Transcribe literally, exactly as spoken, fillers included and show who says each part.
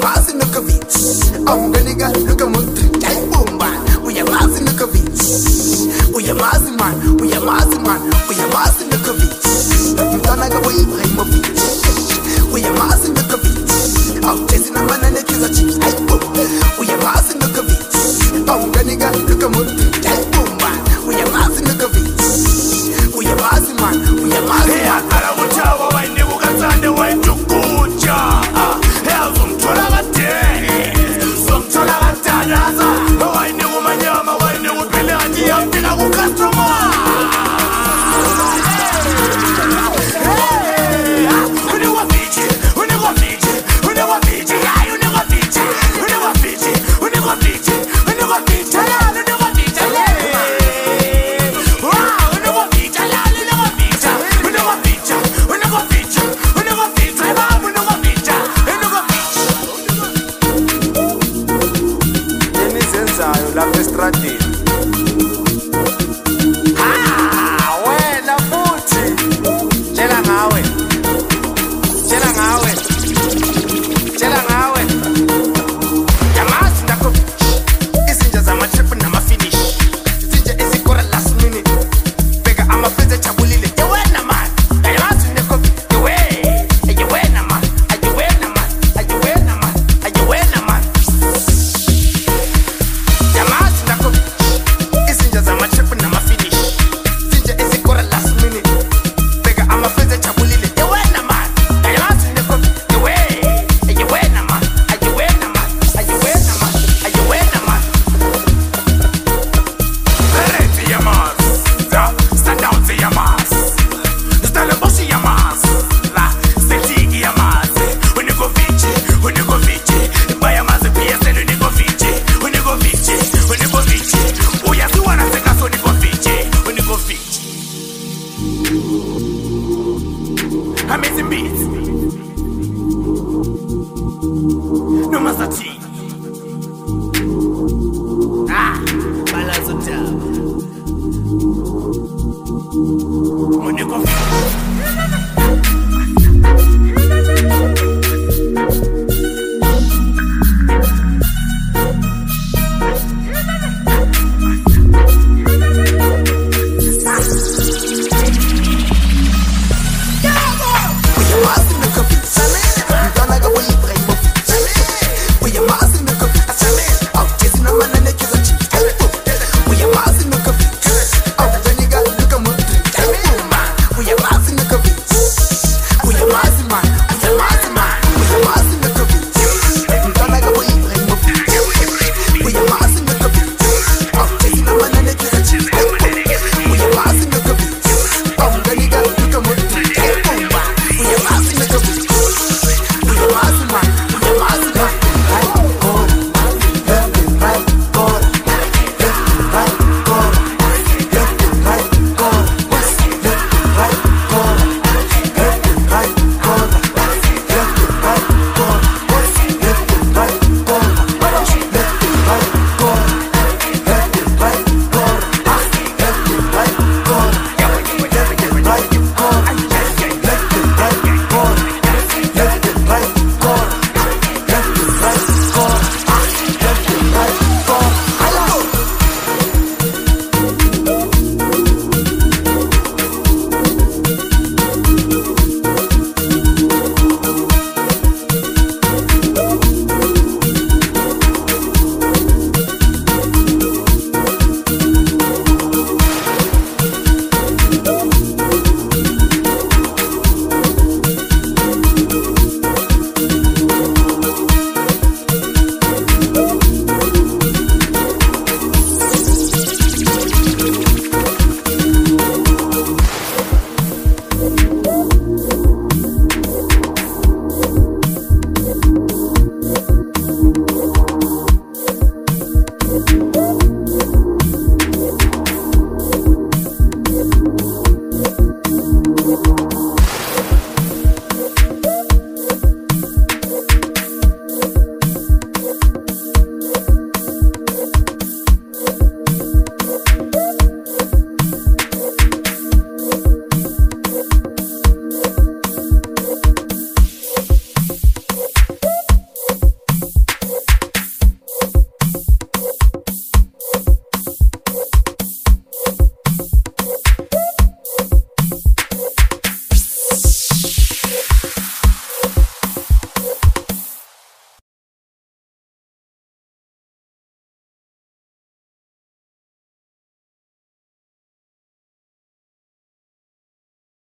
Speaker 1: uyamazi Nukovic. I'm gonna get look at Mutri, Jai Bomba, uyamazi Nukovic. Uyamazi man, uyamazi man, uyamazi Nukovic. Mtanaga wa Ibrahimovic, uyamazi Nukovic. I'm chasing a man and a killer chick, Jai Bomba, uyamazi Nukovic. I'm gonna get look at Mutri, Jai Bomba, uyamazi Nukovic. Uyamazi man, uyamazi man.
Speaker 2: Alamuchawa wa inebu katande wa indukucha. Zomtola bateri, zomtola batanaza. Wa inebu manyama, wa inebu pele ajia pila kukatoma. Unewa Fiji, unewa Fiji, unewa Fiji, ay unewa Fiji, unewa Fiji, unewa Fiji, unewa Fiji, unewa Fiji, wow, unewa Fiji, unewa Fiji, unewa Fiji, unewa Fiji, unewa Fiji, babu unewa Fiji, unewa Fiji.
Speaker 3: Enizenzayo lapha estradini